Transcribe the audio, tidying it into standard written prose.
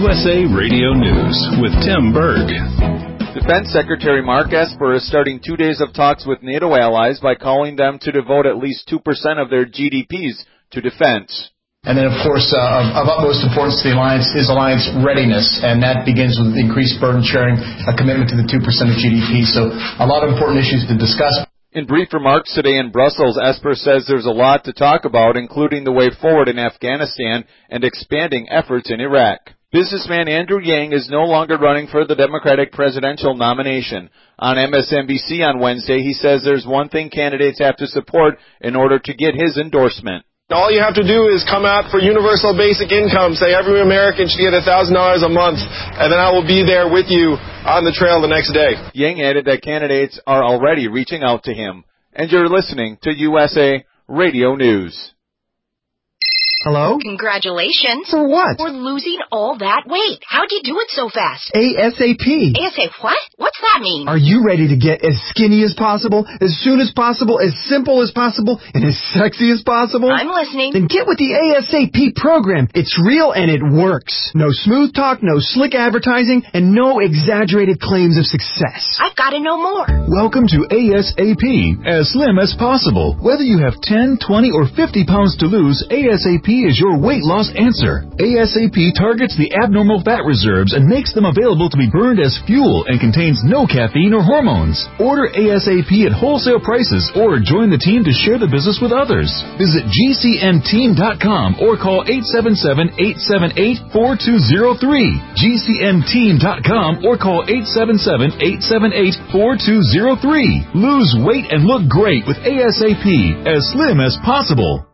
USA Radio News with Tim Berg. Defense Secretary Mark Esper is starting 2 days of talks with NATO allies by calling them to devote at least 2% of their GDPs to defense. And then, of course, of utmost importance to the alliance is alliance readiness, and that begins with increased burden sharing, a commitment to the 2% of GDP. So a lot of important issues to discuss. In brief remarks today in Brussels, Esper says there's a lot to talk about, including the way forward in Afghanistan and expanding efforts in Iraq. Businessman Andrew Yang is no longer running for the Democratic presidential nomination. On MSNBC on Wednesday, he says there's one thing candidates have to support in order to get his endorsement. All you have to do is come out for universal basic income, say every American should get $1,000 a month, and then I will be there with you on the trail the next day. Yang added that candidates are already reaching out to him. And you're listening to USA Radio News. Hello? Congratulations. For what? For losing all that weight. How'd you do it so fast? ASAP. ASAP what? What's that mean? Are you ready to get as skinny as possible, as soon as possible, as simple as possible, and as sexy as possible? I'm listening. Then get with the ASAP program. It's real and it works. No smooth talk, no slick advertising, and no exaggerated claims of success. I've got to know more. Welcome to ASAP, as slim as possible. Whether you have 10, 20, or 50 pounds to lose, ASAP is your weight loss answer. ASAP targets the abnormal fat reserves and makes them available to be burned as fuel and contains no caffeine or hormones. Order ASAP at wholesale prices or join the team to share the business with others. Visit GCNteam.com or call 877-878-4203. GCNteam.com or call 877-878-4203. Lose weight and look great with ASAP, as slim as possible.